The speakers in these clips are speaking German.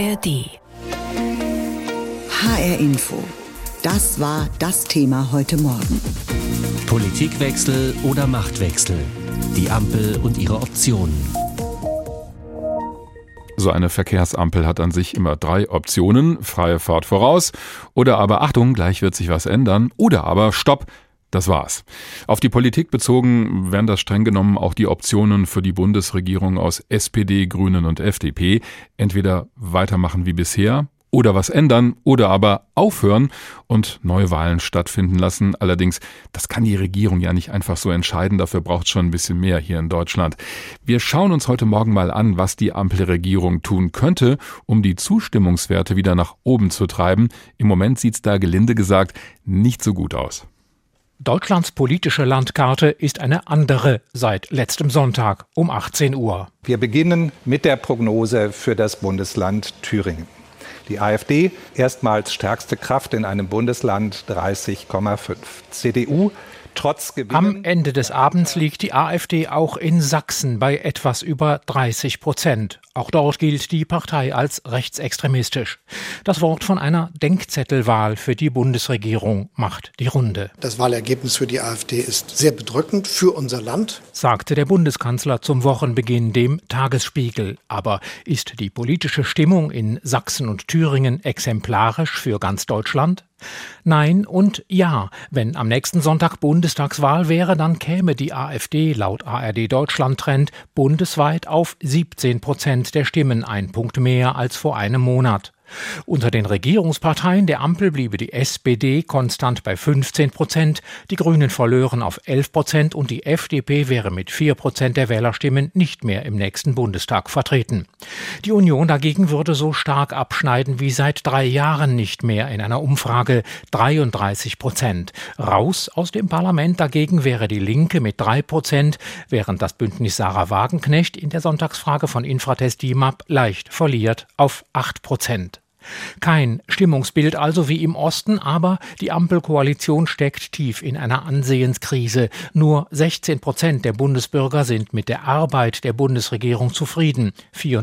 ARD. HR Info. Das war das Thema heute Morgen. Politikwechsel oder Machtwechsel? Die Ampel und ihre Optionen. So eine Verkehrsampel hat an sich immer 3 Optionen. Freie Fahrt voraus oder aber Achtung, gleich wird sich was ändern oder aber Stopp. Das war's. Auf die Politik bezogen wären das streng genommen auch die Optionen für die Bundesregierung aus SPD, Grünen und FDP. Entweder weitermachen wie bisher oder was ändern oder aber aufhören und Neuwahlen stattfinden lassen. Allerdings, das kann die Regierung ja nicht einfach so entscheiden. Dafür braucht es schon ein bisschen mehr hier in Deutschland. Wir schauen uns heute Morgen mal an, was die Ampelregierung tun könnte, um die Zustimmungswerte wieder nach oben zu treiben. Im Moment sieht's da gelinde gesagt nicht so gut aus. Deutschlands politische Landkarte ist eine andere seit letztem Sonntag um 18 Uhr. Wir beginnen mit der Prognose für das Bundesland Thüringen. Die AfD erstmals stärkste Kraft in einem Bundesland 30,5. CDU trotz Gewinnen. Am Ende des Abends liegt die AfD auch in Sachsen bei etwas über 30%. Auch dort gilt die Partei als rechtsextremistisch. Das Wort von einer Denkzettelwahl für die Bundesregierung macht die Runde. Das Wahlergebnis für die AfD ist sehr bedrückend für unser Land, sagte der Bundeskanzler zum Wochenbeginn dem Tagesspiegel. Aber ist die politische Stimmung in Sachsen und Thüringen exemplarisch für ganz Deutschland? Nein und ja. Wenn am nächsten Sonntag Bundestagswahl wäre, dann käme die AfD laut ARD Deutschland Trend bundesweit auf 17% der Stimmen, ein Punkt mehr als vor einem Monat. Unter den Regierungsparteien der Ampel bliebe die SPD konstant bei 15%, die Grünen verlören auf 11% und die FDP wäre mit 4% der Wählerstimmen nicht mehr im nächsten Bundestag vertreten. Die Union dagegen würde so stark abschneiden wie seit 3 Jahren nicht mehr in einer Umfrage, 33%. Raus aus dem Parlament dagegen wäre die Linke mit 3%, während das Bündnis Sarah Wagenknecht in der Sonntagsfrage von Infratest DIMAP leicht verliert auf 8%. Kein Stimmungsbild also wie im Osten, aber die Ampelkoalition steckt tief in einer Ansehenskrise. Nur 16% der Bundesbürger sind mit der Arbeit der Bundesregierung zufrieden.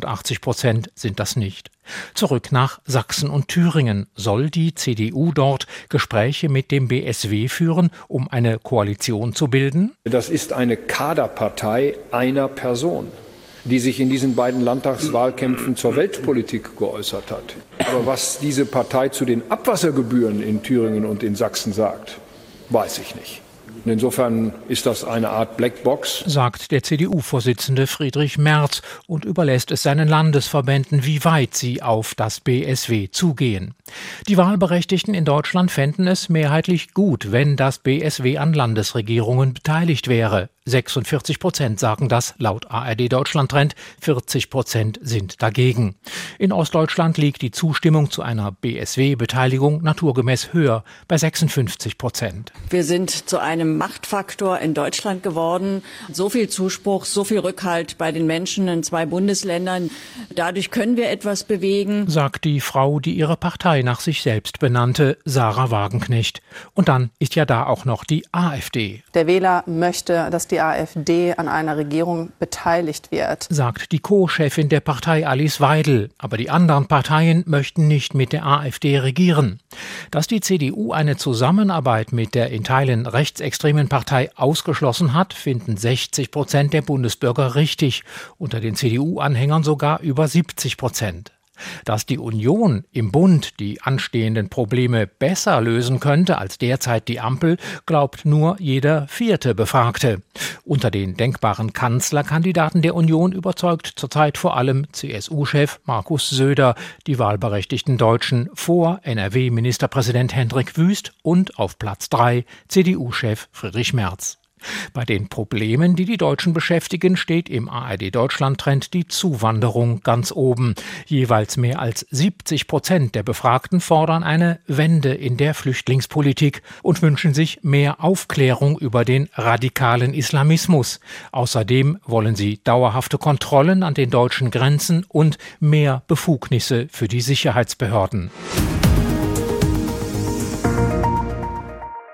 84% sind das nicht. Zurück nach Sachsen und Thüringen. Soll die CDU dort Gespräche mit dem BSW führen, um eine Koalition zu bilden? Das ist eine Kaderpartei einer Person, die sich in diesen beiden Landtagswahlkämpfen zur Weltpolitik geäußert hat. Aber was diese Partei zu den Abwassergebühren in Thüringen und in Sachsen sagt, weiß ich nicht. Und insofern ist das eine Art Blackbox, sagt der CDU-Vorsitzende Friedrich Merz und überlässt es seinen Landesverbänden, wie weit sie auf das BSW zugehen. Die Wahlberechtigten in Deutschland fänden es mehrheitlich gut, wenn das BSW an Landesregierungen beteiligt wäre. 46% sagen das laut ARD Deutschland Trend, 40% sind dagegen. In Ostdeutschland liegt die Zustimmung zu einer BSW-Beteiligung naturgemäß höher, bei 56%. Wir sind zu einem Machtfaktor in Deutschland geworden. So viel Zuspruch, so viel Rückhalt bei den Menschen in 2 Bundesländern. Dadurch können wir etwas bewegen, sagt die Frau, die ihre Partei nach sich selbst benannte, Sarah Wagenknecht. Und dann ist ja da auch noch die AfD. Der Wähler möchte, dass die AfD an einer Regierung beteiligt wird, sagt die Co-Chefin der Partei Alice Weidel. Aber die anderen Parteien möchten nicht mit der AfD regieren. Dass die CDU eine Zusammenarbeit mit der in Teilen rechtsextremen Partei ausgeschlossen hat, finden 60% der Bundesbürger richtig. Unter den CDU-Anhängern sogar über 70%. Dass die Union im Bund die anstehenden Probleme besser lösen könnte als derzeit die Ampel, glaubt nur jeder 4. Befragte. Unter den denkbaren Kanzlerkandidaten der Union überzeugt zurzeit vor allem CSU-Chef Markus Söder, die wahlberechtigten Deutschen vor NRW-Ministerpräsident Hendrik Wüst und auf Platz 3 CDU-Chef Friedrich Merz. Bei den Problemen, die die Deutschen beschäftigen, steht im ARD-Deutschland-Trend die Zuwanderung ganz oben. Jeweils mehr als 70% der Befragten fordern eine Wende in der Flüchtlingspolitik und wünschen sich mehr Aufklärung über den radikalen Islamismus. Außerdem wollen sie dauerhafte Kontrollen an den deutschen Grenzen und mehr Befugnisse für die Sicherheitsbehörden.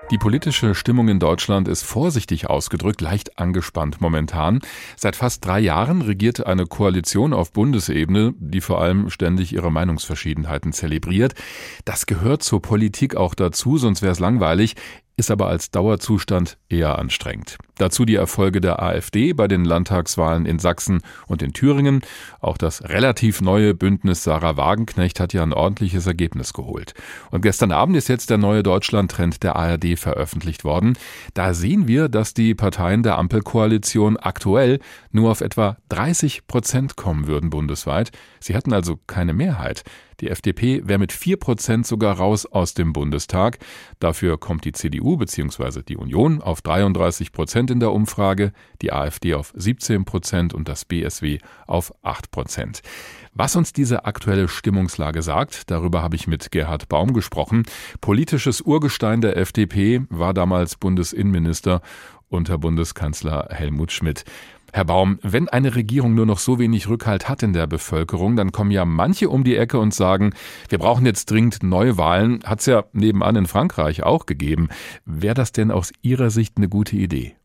Die politische Stimmung in Deutschland ist vorsichtig ausgedrückt leicht angespannt momentan. Seit fast 3 Jahren regiert eine Koalition auf Bundesebene, die vor allem ständig ihre Meinungsverschiedenheiten zelebriert. Das gehört zur Politik auch dazu, sonst wäre es langweilig, ist aber als Dauerzustand eher anstrengend. Dazu die Erfolge der AfD bei den Landtagswahlen in Sachsen und in Thüringen. Auch das relativ neue Bündnis Sarah Wagenknecht hat ja ein ordentliches Ergebnis geholt. Und gestern Abend ist jetzt der neue Deutschland-Trend der ARD veröffentlicht worden. Da sehen wir, dass die Parteien der Ampelkoalition aktuell nur auf etwa 30% kommen würden bundesweit. Sie hatten also keine Mehrheit. Die FDP wäre mit 4% sogar raus aus dem Bundestag. Dafür kommt die CDU bzw. die Union auf 33% in der Umfrage, die AfD auf 17% und das BSW auf 8%. Was uns diese aktuelle Stimmungslage sagt, darüber habe ich mit Gerhard Baum gesprochen. Politisches Urgestein der FDP, war damals Bundesinnenminister unter Bundeskanzler Helmut Schmidt. Herr Baum, wenn eine Regierung nur noch so wenig Rückhalt hat in der Bevölkerung, dann kommen ja manche um die Ecke und sagen, wir brauchen jetzt dringend Neuwahlen. Hat es ja nebenan in Frankreich auch gegeben. Wäre das denn aus Ihrer Sicht eine gute Idee?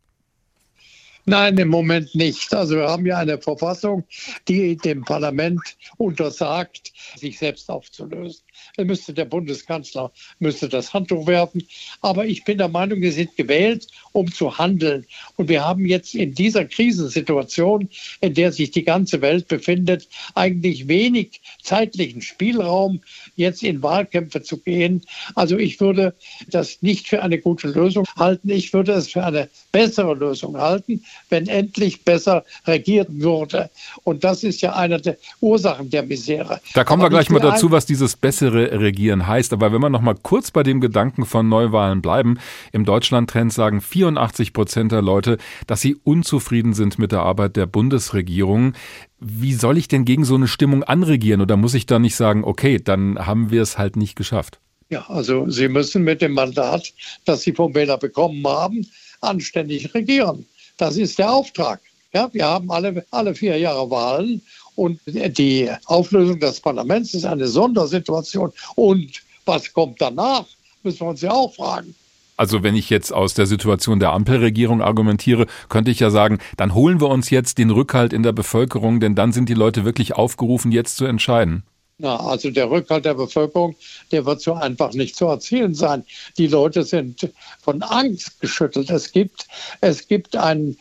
Nein, im Moment nicht. Also wir haben ja eine Verfassung, die dem Parlament untersagt, sich selbst aufzulösen. Der Bundeskanzler müsste das Handtuch werfen. Aber ich bin der Meinung, wir sind gewählt, um zu handeln. Und wir haben jetzt in dieser Krisensituation, in der sich die ganze Welt befindet, eigentlich wenig zeitlichen Spielraum, jetzt in Wahlkämpfe zu gehen. Also ich würde das nicht für eine gute Lösung halten. Ich würde es für eine bessere Lösung halten, wenn endlich besser regiert würde. Und das ist ja eine der Ursachen der Misere. Da kommen wir gleich mal dazu, was dieses bessere Regieren heißt. Aber wenn wir noch mal kurz bei dem Gedanken von Neuwahlen bleiben, im Deutschland-Trend sagen 84% der Leute, dass sie unzufrieden sind mit der Arbeit der Bundesregierung. Wie soll ich denn gegen so eine Stimmung anregieren? Oder muss ich da nicht sagen, okay, dann haben wir es halt nicht geschafft? Ja, also Sie müssen mit dem Mandat, das Sie vom Wähler bekommen haben, anständig regieren. Das ist der Auftrag. Ja, wir haben alle 4 Jahre Wahlen und die Auflösung des Parlaments ist eine Sondersituation. Und was kommt danach, müssen wir uns ja auch fragen. Also wenn ich jetzt aus der Situation der Ampelregierung argumentiere, könnte ich ja sagen, dann holen wir uns jetzt den Rückhalt in der Bevölkerung, denn dann sind die Leute wirklich aufgerufen, jetzt zu entscheiden. Na, also der Rückhalt der Bevölkerung, der wird so einfach nicht zu erzielen sein. Die Leute sind von Angst geschüttelt. Es gibt einen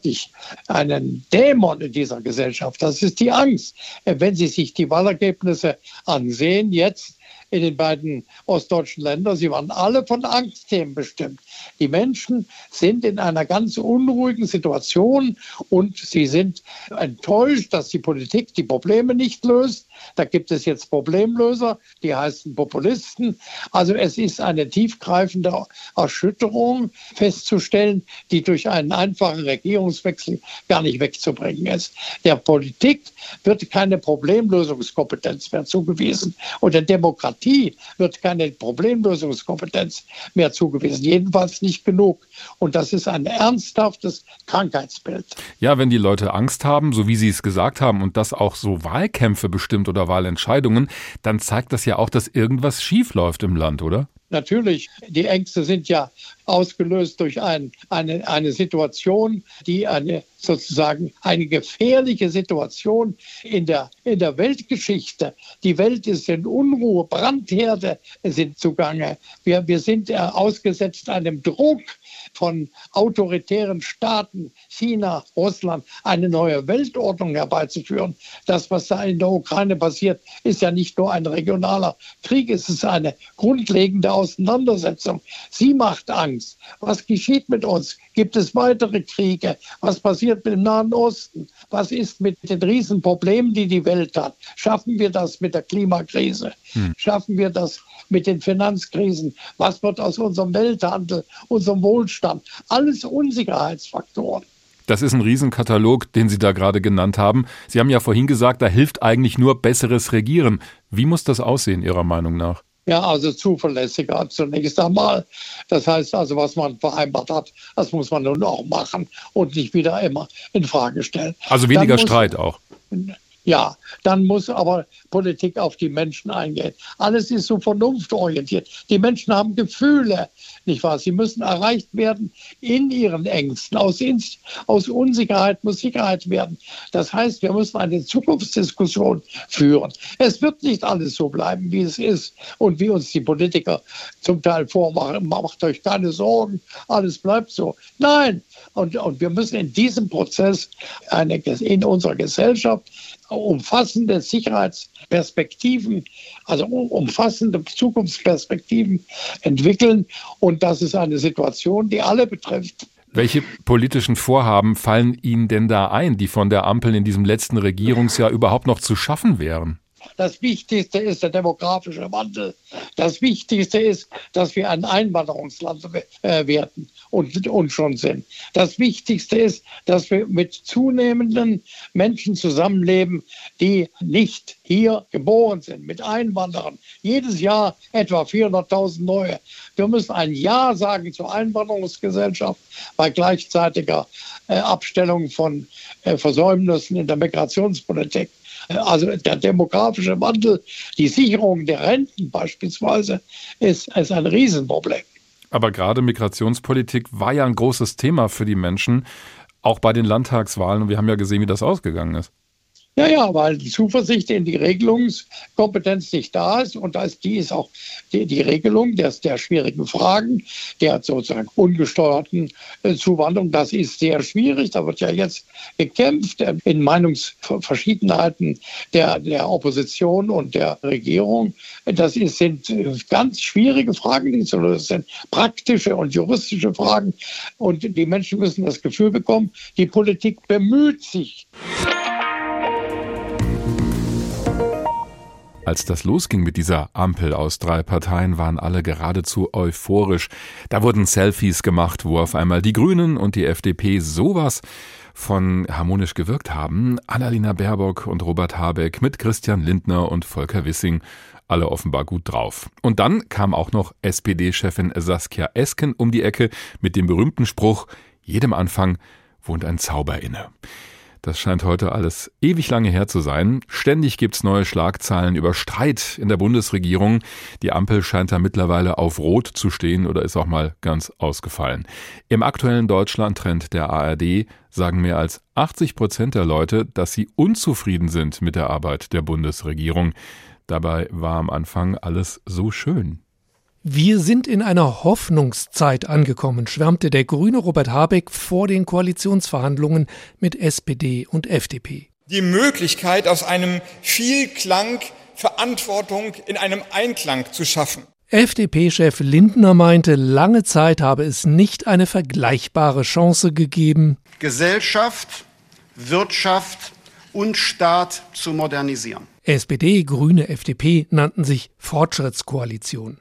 Dämon in dieser Gesellschaft. Das ist die Angst. Wenn Sie sich die Wahlergebnisse ansehen, jetzt in den beiden ostdeutschen Ländern, sie waren alle von Angstthemen bestimmt. Die Menschen sind in einer ganz unruhigen Situation und sie sind enttäuscht, dass die Politik die Probleme nicht löst. Da gibt es jetzt Problemlöser, die heißen Populisten. Also es ist eine tiefgreifende Erschütterung festzustellen, die durch einen einfachen Regierungswechsel gar nicht wegzubringen ist. Der Politik wird keine Problemlösungskompetenz mehr zugewiesen und der Demokratie wird keine Problemlösungskompetenz mehr zugewiesen. Jedenfalls nicht genug. Und das ist ein ernsthaftes Krankheitsbild. Ja, wenn die Leute Angst haben, so wie Sie es gesagt haben, und das auch so Wahlkämpfe bestimmt oder Wahlentscheidungen, dann zeigt das ja auch, dass irgendwas schief läuft im Land, oder? Natürlich, die Ängste sind ja ausgelöst durch eine Situation, die sozusagen eine gefährliche Situation in der Weltgeschichte. Die Welt ist in Unruhe, Brandherde sind zugange. Wir sind ausgesetzt einem Druck von autoritären Staaten, China, Russland, eine neue Weltordnung herbeizuführen. Das, was da in der Ukraine passiert, ist ja nicht nur ein regionaler Krieg, es ist eine grundlegende Auseinandersetzung. Sie macht Angst. Was geschieht mit uns? Gibt es weitere Kriege? Was passiert mit dem Nahen Osten? Was ist mit den Riesenproblemen, die die Welt hat? Schaffen wir das mit der Klimakrise? Schaffen wir das mit den Finanzkrisen? Was wird aus unserem Welthandel, unserem Wohlstand? Alles Unsicherheitsfaktoren. Das ist ein Riesenkatalog, den Sie da gerade genannt haben. Sie haben ja vorhin gesagt, da hilft eigentlich nur besseres Regieren. Wie muss das aussehen, Ihrer Meinung nach? Ja, also zuverlässiger zunächst einmal. Das heißt also, was man vereinbart hat, das muss man nun auch machen und nicht wieder immer in Frage stellen. Also weniger Streit auch. Ja, dann muss aber Politik auf die Menschen eingehen. Alles ist so vernunftorientiert. Die Menschen haben Gefühle. nicht wahr? Sie müssen erreicht werden in ihren Ängsten. Aus Unsicherheit muss Sicherheit werden. Das heißt, wir müssen eine Zukunftsdiskussion führen. Es wird nicht alles so bleiben, wie es ist und wie uns die Politiker zum Teil vormachen. Macht euch keine Sorgen, alles bleibt so. Nein, und wir müssen in diesem Prozess in unserer Gesellschaft umfassende Sicherheitsperspektiven, also umfassende Zukunftsperspektiven entwickeln. Und das ist eine Situation, die alle betrifft. Welche politischen Vorhaben fallen Ihnen denn da ein, die von der Ampel in diesem letzten Regierungsjahr überhaupt noch zu schaffen wären? Das Wichtigste ist der demografische Wandel. Das Wichtigste ist, dass wir ein Einwanderungsland werden und schon sind. Das Wichtigste ist, dass wir mit zunehmenden Menschen zusammenleben, die nicht hier geboren sind, mit Einwanderern. Jedes Jahr etwa 400.000 neue. Wir müssen ein Ja sagen zur Einwanderungsgesellschaft bei gleichzeitiger Abstellung von Versäumnissen in der Migrationspolitik. Also der demografische Wandel, die Sicherung der Renten beispielsweise, ist ein Riesenproblem. Aber gerade Migrationspolitik war ja ein großes Thema für die Menschen, auch bei den Landtagswahlen. Und wir haben ja gesehen, wie das ausgegangen ist. Ja, weil die Zuversicht in die Regelungskompetenz nicht da ist. Und die ist auch die Regelung der schwierigen Fragen, der sozusagen ungesteuerten Zuwanderung. Das ist sehr schwierig. Da wird ja jetzt gekämpft in Meinungsverschiedenheiten der Opposition und der Regierung. Das sind ganz schwierige Fragen, das sind praktische und juristische Fragen. Und die Menschen müssen das Gefühl bekommen, die Politik bemüht sich. Als das losging mit dieser Ampel aus 3 Parteien, waren alle geradezu euphorisch. Da wurden Selfies gemacht, wo auf einmal die Grünen und die FDP sowas von harmonisch gewirkt haben. Annalena Baerbock und Robert Habeck mit Christian Lindner und Volker Wissing, alle offenbar gut drauf. Und dann kam auch noch SPD-Chefin Saskia Esken um die Ecke mit dem berühmten Spruch: Jedem Anfang wohnt ein Zauber inne. Das scheint heute alles ewig lange her zu sein. Ständig gibt's neue Schlagzeilen über Streit in der Bundesregierung. Die Ampel scheint da mittlerweile auf Rot zu stehen oder ist auch mal ganz ausgefallen. Im aktuellen Deutschland-Trend der ARD sagen mehr als 80% der Leute, dass sie unzufrieden sind mit der Arbeit der Bundesregierung. Dabei war am Anfang alles so schön. Wir sind in einer Hoffnungszeit angekommen, schwärmte der Grüne Robert Habeck vor den Koalitionsverhandlungen mit SPD und FDP. Die Möglichkeit, aus einem Vielklang Verantwortung in einem Einklang zu schaffen. FDP-Chef Lindner meinte, lange Zeit habe es nicht eine vergleichbare Chance gegeben, Gesellschaft, Wirtschaft und Staat zu modernisieren. SPD, Grüne, FDP nannten sich Fortschrittskoalition.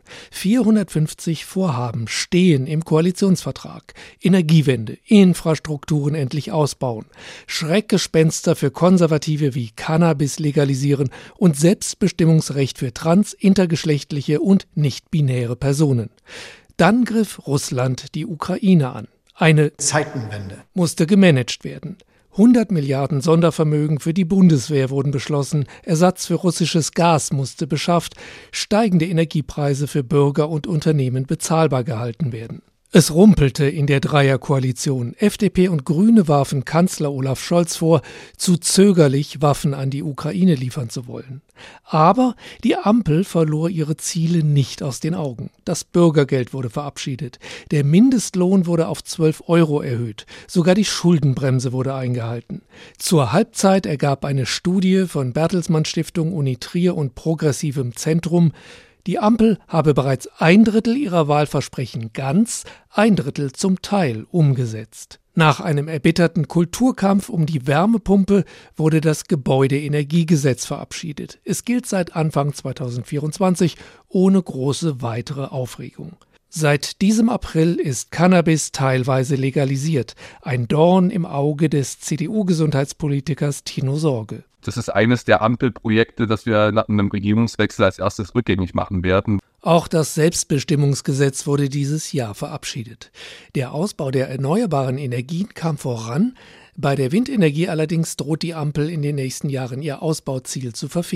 450 Vorhaben stehen im Koalitionsvertrag. Energiewende, Infrastrukturen endlich ausbauen, Schreckgespenster für Konservative wie Cannabis legalisieren und Selbstbestimmungsrecht für trans-, intergeschlechtliche und nicht-binäre Personen. Dann griff Russland die Ukraine an. Eine Zeitenwende musste gemanagt werden. 100 Milliarden Sondervermögen für die Bundeswehr wurden beschlossen, Ersatz für russisches Gas musste beschafft, steigende Energiepreise für Bürger und Unternehmen bezahlbar gehalten werden. Es rumpelte in der Dreierkoalition. FDP und Grüne warfen Kanzler Olaf Scholz vor, zu zögerlich Waffen an die Ukraine liefern zu wollen. Aber die Ampel verlor ihre Ziele nicht aus den Augen. Das Bürgergeld wurde verabschiedet. Der Mindestlohn wurde auf 12 € erhöht. Sogar die Schuldenbremse wurde eingehalten. Zur Halbzeit ergab eine Studie von Bertelsmann Stiftung, Uni Trier und Progressivem Zentrum, die Ampel habe bereits 1/3 ihrer Wahlversprechen ganz, 1/3 zum Teil umgesetzt. Nach einem erbitterten Kulturkampf um die Wärmepumpe wurde das Gebäudeenergiegesetz verabschiedet. Es gilt seit Anfang 2024 ohne große weitere Aufregung. Seit diesem April ist Cannabis teilweise legalisiert. Ein Dorn im Auge des CDU-Gesundheitspolitikers Tino Sorge. Das ist eines der Ampelprojekte, das wir nach einem Regierungswechsel als erstes rückgängig machen werden. Auch das Selbstbestimmungsgesetz wurde dieses Jahr verabschiedet. Der Ausbau der erneuerbaren Energien kam voran. Bei der Windenergie allerdings droht die Ampel in den nächsten Jahren ihr Ausbauziel zu verfehlen.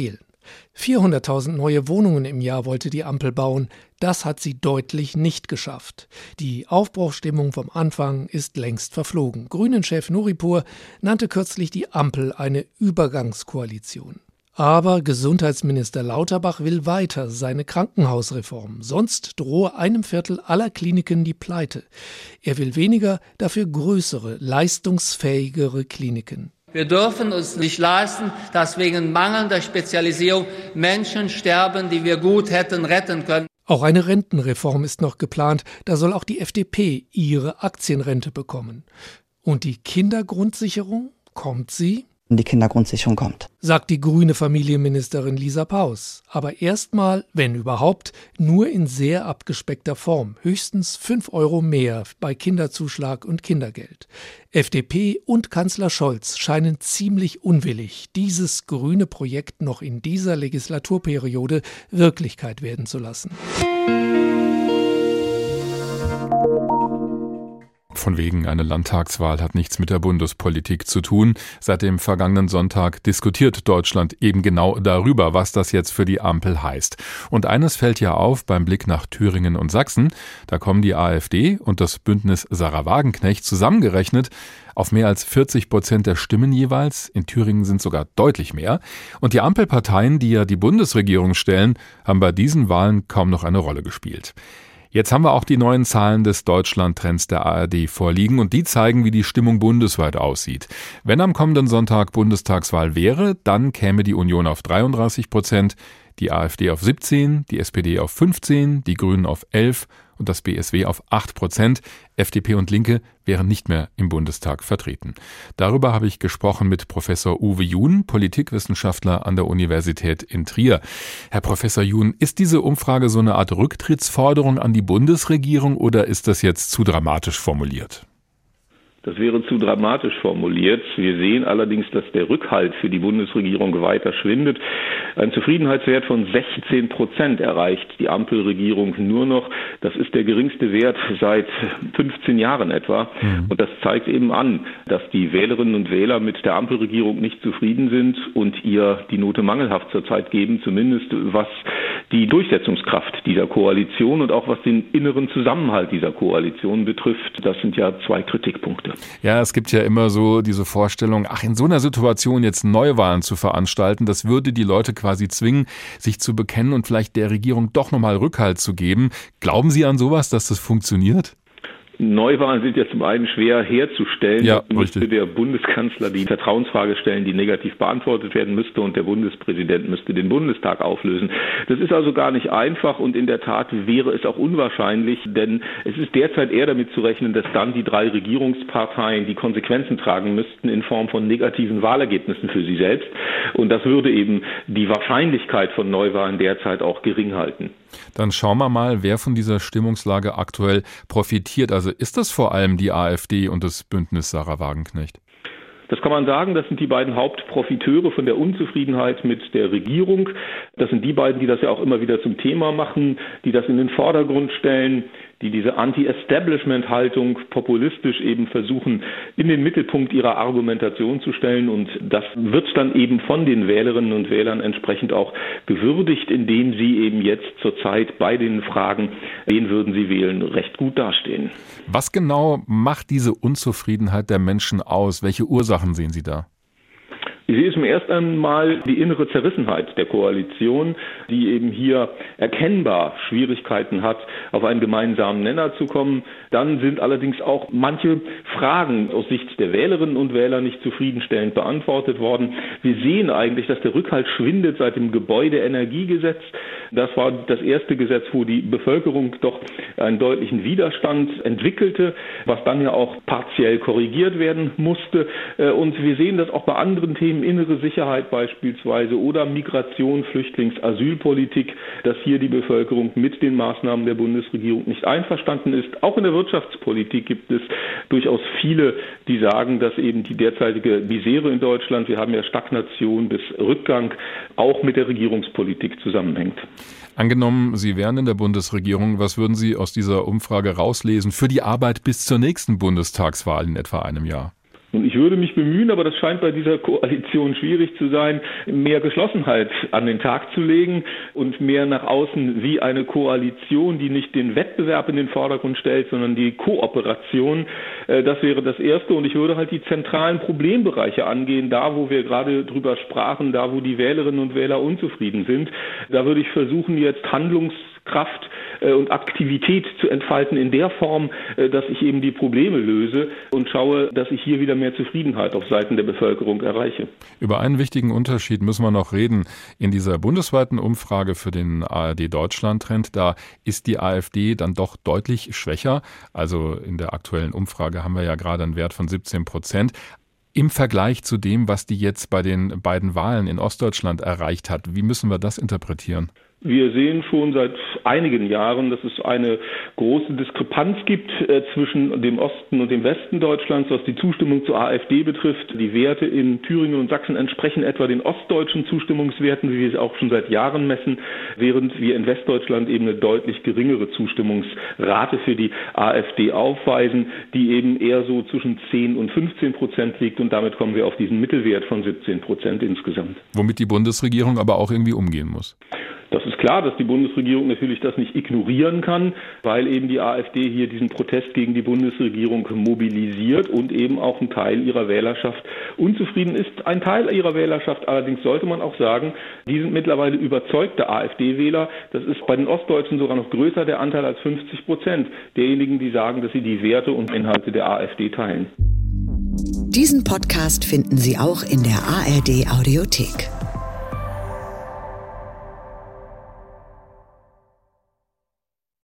400.000 neue Wohnungen im Jahr wollte die Ampel bauen. Das hat sie deutlich nicht geschafft. Die Aufbruchsstimmung vom Anfang ist längst verflogen. Grünen-Chef Nuripur nannte kürzlich die Ampel eine Übergangskoalition. Aber Gesundheitsminister Lauterbach will weiter seine Krankenhausreform. Sonst drohe 1/4 aller Kliniken die Pleite. Er will weniger, dafür größere, leistungsfähigere Kliniken. Wir dürfen uns nicht leisten, dass wegen mangelnder Spezialisierung Menschen sterben, die wir gut hätten retten können. Auch eine Rentenreform ist noch geplant. Da soll auch die FDP ihre Aktienrente bekommen. Und die Kindergrundsicherung, kommt sie? Die Kindergrundsicherung kommt, sagt die grüne Familienministerin Lisa Paus. Aber erstmal, wenn überhaupt, nur in sehr abgespeckter Form. Höchstens 5 € mehr bei Kinderzuschlag und Kindergeld. FDP und Kanzler Scholz scheinen ziemlich unwillig, dieses grüne Projekt noch in dieser Legislaturperiode Wirklichkeit werden zu lassen. Von wegen, eine Landtagswahl hat nichts mit der Bundespolitik zu tun. Seit dem vergangenen Sonntag diskutiert Deutschland eben genau darüber, was das jetzt für die Ampel heißt. Und eines fällt ja auf beim Blick nach Thüringen und Sachsen. Da kommen die AfD und das Bündnis Sarah Wagenknecht zusammengerechnet auf mehr als 40% der Stimmen jeweils. In Thüringen sind sogar deutlich mehr. Und die Ampelparteien, die ja die Bundesregierung stellen, haben bei diesen Wahlen kaum noch eine Rolle gespielt. Jetzt haben wir auch die neuen Zahlen des Deutschland-Trends der ARD vorliegen und die zeigen, wie die Stimmung bundesweit aussieht. Wenn am kommenden Sonntag Bundestagswahl wäre, dann käme die Union auf 33%, die AfD auf 17%, die SPD auf 15%, die Grünen auf 11% und das BSW auf 8%. FDP und Linke wären nicht mehr im Bundestag vertreten. Darüber habe ich gesprochen mit Professor Uwe Jun, Politikwissenschaftler an der Universität in Trier. Herr Professor Jun, ist diese Umfrage so eine Art Rücktrittsforderung an die Bundesregierung oder ist das jetzt zu dramatisch formuliert? Das wäre zu dramatisch formuliert. Wir sehen allerdings, dass der Rückhalt für die Bundesregierung weiter schwindet. Ein Zufriedenheitswert von 16% erreicht die Ampelregierung nur noch. Das ist der geringste Wert seit 15 Jahren etwa. Und das zeigt eben an, dass die Wählerinnen und Wähler mit der Ampelregierung nicht zufrieden sind und ihr die Note mangelhaft zurzeit geben, zumindest was die Durchsetzungskraft dieser Koalition und auch was den inneren Zusammenhalt dieser Koalition betrifft. Das sind ja 2 Kritikpunkte. Ja, es gibt ja immer so diese Vorstellung, in so einer Situation jetzt Neuwahlen zu veranstalten, das würde die Leute quasi zwingen, sich zu bekennen und vielleicht der Regierung doch nochmal Rückhalt zu geben. Glauben Sie an sowas, dass das funktioniert? Neuwahlen sind ja zum einen schwer herzustellen. Ja, müsste der Bundeskanzler die Vertrauensfrage stellen, die negativ beantwortet werden müsste, und der Bundespräsident müsste den Bundestag auflösen. Das ist also gar nicht einfach und in der Tat wäre es auch unwahrscheinlich, denn es ist derzeit eher damit zu rechnen, dass dann die 3 Regierungsparteien die Konsequenzen tragen müssten in Form von negativen Wahlergebnissen für sie selbst. Und das würde eben die Wahrscheinlichkeit von Neuwahlen derzeit auch gering halten. Dann schauen wir mal, wer von dieser Stimmungslage aktuell profitiert. Also ist das vor allem die AfD und das Bündnis Sarah Wagenknecht? Das kann man sagen, das sind die beiden Hauptprofiteure von der Unzufriedenheit mit der Regierung. Das sind die beiden, die das ja auch immer wieder zum Thema machen, die das in den Vordergrund stellen, die diese Anti-Establishment-Haltung populistisch eben versuchen, in den Mittelpunkt ihrer Argumentation zu stellen. Und das wird dann eben von den Wählerinnen und Wählern entsprechend auch gewürdigt, indem sie eben jetzt zurzeit bei den Fragen, wen würden sie wählen, recht gut dastehen. Was genau macht diese Unzufriedenheit der Menschen aus? Welche Ursachen sehen Sie da? Ich sehe zum ersten einmal die innere Zerrissenheit der Koalition, die eben hier erkennbar Schwierigkeiten hat, auf einen gemeinsamen Nenner zu kommen. Dann sind allerdings auch manche Fragen aus Sicht der Wählerinnen und Wähler nicht zufriedenstellend beantwortet worden. Wir sehen eigentlich, dass der Rückhalt schwindet seit dem Gebäudeenergiegesetz. Das war das erste Gesetz, wo die Bevölkerung doch einen deutlichen Widerstand entwickelte, was dann ja auch partiell korrigiert werden musste. Und wir sehen das auch bei anderen Themen, innere Sicherheit beispielsweise oder Migration, Flüchtlings-, Asylpolitik, dass hier die Bevölkerung mit den Maßnahmen der Bundesregierung nicht einverstanden ist. Auch in der Wirtschaftspolitik gibt es durchaus viele, die sagen, dass eben die derzeitige Misere in Deutschland, wir haben ja Stagnation bis Rückgang, auch mit der Regierungspolitik zusammenhängt. Angenommen, Sie wären in der Bundesregierung, was würden Sie aus dieser Umfrage rauslesen für die Arbeit bis zur nächsten Bundestagswahl in etwa einem Jahr? Und ich würde mich bemühen, aber das scheint bei dieser Koalition schwierig zu sein, mehr Geschlossenheit an den Tag zu legen und mehr nach außen wie eine Koalition, die nicht den Wettbewerb in den Vordergrund stellt, sondern die Kooperation. Das wäre das Erste. Und ich würde halt die zentralen Problembereiche angehen, da wo wir gerade drüber sprachen, da wo die Wählerinnen und Wähler unzufrieden sind. Da würde ich versuchen, jetzt Handlungskraft und Aktivität zu entfalten in der Form, dass ich eben die Probleme löse und schaue, dass ich hier wieder mehr Zufriedenheit auf Seiten der Bevölkerung erreiche. Über einen wichtigen Unterschied müssen wir noch reden. In dieser bundesweiten Umfrage für den ARD-Deutschland-Trend, da ist die AfD dann doch deutlich schwächer. Also in der aktuellen Umfrage haben wir ja gerade einen Wert von 17%. Im Vergleich zu dem, was die jetzt bei den beiden Wahlen in Ostdeutschland erreicht hat. Wie müssen wir das interpretieren? Wir sehen schon seit einigen Jahren, dass es eine große Diskrepanz gibt zwischen dem Osten und dem Westen Deutschlands, was die Zustimmung zur AfD betrifft. Die Werte in Thüringen und Sachsen entsprechen etwa den ostdeutschen Zustimmungswerten, wie wir es auch schon seit Jahren messen, während wir in Westdeutschland eben eine deutlich geringere Zustimmungsrate für die AfD aufweisen, die eben eher so zwischen 10 und 15% liegt, und damit kommen wir auf diesen Mittelwert von 17% insgesamt. Womit die Bundesregierung aber auch irgendwie umgehen muss. Das ist klar, dass die Bundesregierung natürlich das nicht ignorieren kann, weil eben die AfD hier diesen Protest gegen die Bundesregierung mobilisiert und eben auch ein Teil ihrer Wählerschaft unzufrieden ist. Ein Teil ihrer Wählerschaft allerdings, sollte man auch sagen, die sind mittlerweile überzeugte AfD-Wähler. Das ist bei den Ostdeutschen sogar noch größer, der Anteil, als 50% derjenigen, die sagen, dass sie die Werte und Inhalte der AfD teilen. Diesen Podcast finden Sie auch in der ARD Audiothek.